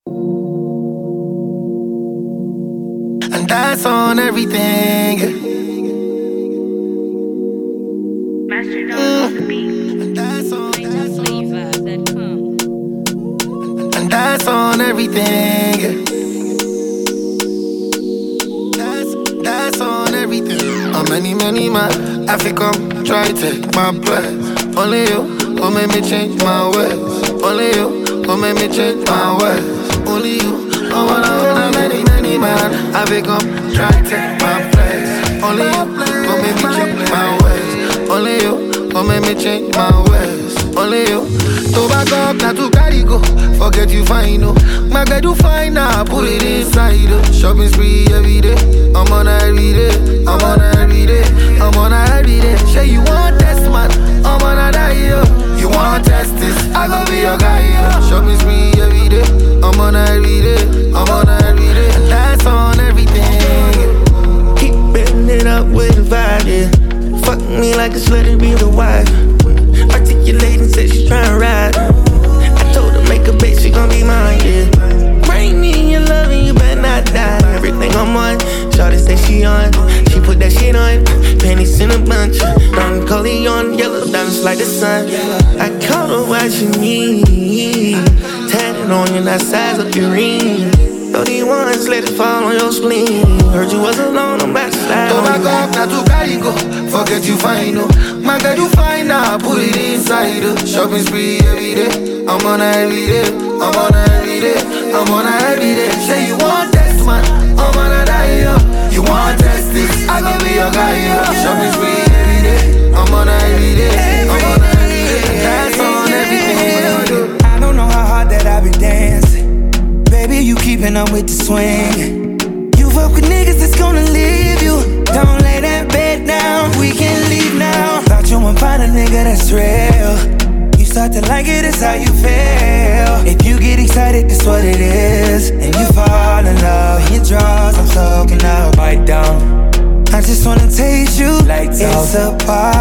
And that's on everything. Master Dog on the beat. And that's on Flavor.com. And that's on everything. That's on everything. How many man I feel come try take my place. Only you who make me change my ways. Only you who make me change my ways. Only you. I wanna many man I feel come try take my place. Only you who make me change my ways. Only you who make me change my ways. Only you. To back up, not to carry go. Forget you fine, no. My girl you fine now, put it inside. Shopping spree every day. I'm on her every day. I'm on her every day. I'm on her every day. Say you want test man, I'm on her die, yo. You want test this, I gon' be your guy, yo. Shopping spree every day. I'm on her every day. I'm on her every day. And that's on everything. Keep betting it up with the vibe, yeah. Fuck me like a slut to be the wife. Articulating, said she's tryna ride. I told her make a bitch, she gon' be mine, yeah. Bring me your love and you better not die. Everything on one, shawty say she on. She put that shit on, panties in a bunch. Don Corleone, yellow diamonds like the sun. I caught her watching me. Tatted on you, that size of your ring. Throw these ones, let it fall on your spleen. Heard you was alone, I'm about to slide To on back you. up, not to carry go. Forget you fine, no. My girl you fine now, put it inside. Shopping spree every day. I'm on her every day. I'm on her every day. I'm on her every day. Say you want test man, I'm on her die, yo. You want test this, I gon' be your guy, yo. Shopping spree every day. I'm on her every day. I'm on her every day. That's on everything. I don't know how hard that I be dancing. Baby, you keeping up with the swing. You fuck with niggas that's gonna leave you. Don't lay that bed down, we can leave now. Thought you would find a nigga that's real. You start to like it, it's how you feel. If you get excited, that's what it is. And you fall in love, your draws, I'm soaking up. Bite down, I just wanna taste you like it's a party.